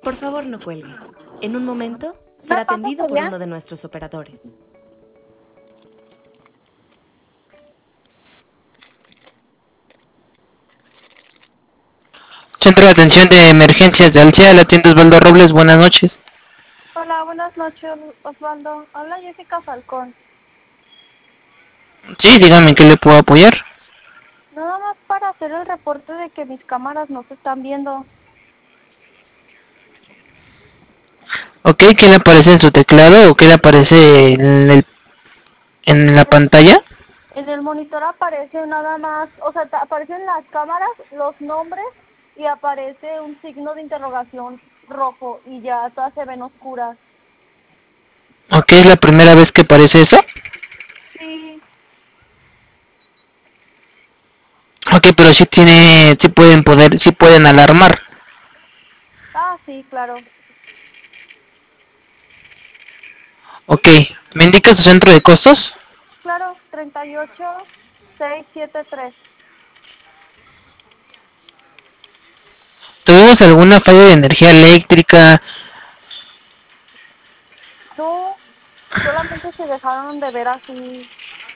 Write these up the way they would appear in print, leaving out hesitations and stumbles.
Por favor, no cuelgue. En un momento ¿No será pasa, atendido por Julián? uno de nuestros operadores. Centro de Atención de Emergencias de Alsea, la tienda Osvaldo Robles, buenas noches. Hola, buenas noches, Osvaldo. Habla Jessica Falcón. Sí, dígame en qué le puedo apoyar. Nada más para hacer el reporte de que mis cámaras no se están viendo. Ok, ¿qué le aparece en su teclado o qué le aparece en la pantalla? En el monitor aparece nada más, o sea, aparecen las cámaras, los nombres y aparece un signo de interrogación rojo y ya todas se ven oscuras. Ok, ¿es la primera vez que aparece eso? Sí, Ok, pero sí pueden alarmar. sí, claro. Ok, ¿me indica su centro de costos? Claro, 38673. ¿Tuvimos alguna falla de energía eléctrica? No, solamente se dejaron de ver así.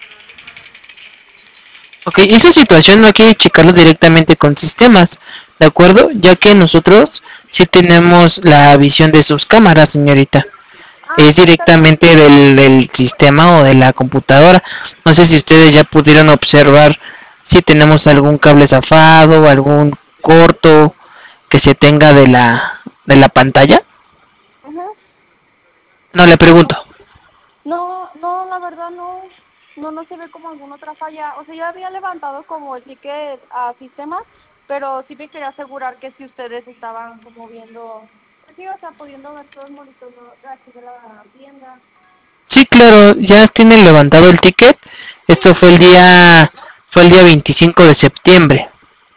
Ok, esa situación no hay que checarlo directamente con sistemas, ¿de acuerdo? Ya que nosotros sí tenemos la visión de sus cámaras, señorita. Es Sí, está bien. directamente del sistema o de la computadora. No sé si ustedes ya pudieron observar si tenemos algún cable zafado o algún corto que se tenga de la pantalla. Ujú. No, le pregunto. No, no, la verdad no. No se ve como alguna otra falla. O sea, ya había levantado como el ticket a sistemas, pero sí me quería asegurar que si ustedes estaban como viendo, pues sí, o sea, pudiendo ver todo el monitor de aquí de la tienda. Sí, claro, ya tienen levantado el ticket. Esto Sí. fue el día 25 de septiembre.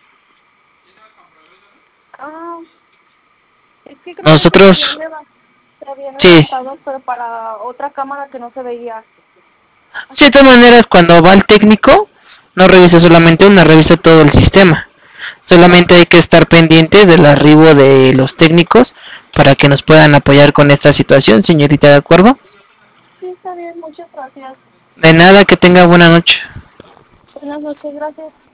Ah, es que creo que se Nosotros, habían sí, levantado, pero para otra cámara que no se veía. sí, de todas maneras, cuando va el técnico, no revisa solamente una, revisa todo el sistema. Solamente hay que estar pendientes del arribo de los técnicos para que nos puedan apoyar con esta situación, señorita, ¿de acuerdo? Sí, está bien, muchas gracias. De nada, que tenga buena noche. Buenas noches, gracias.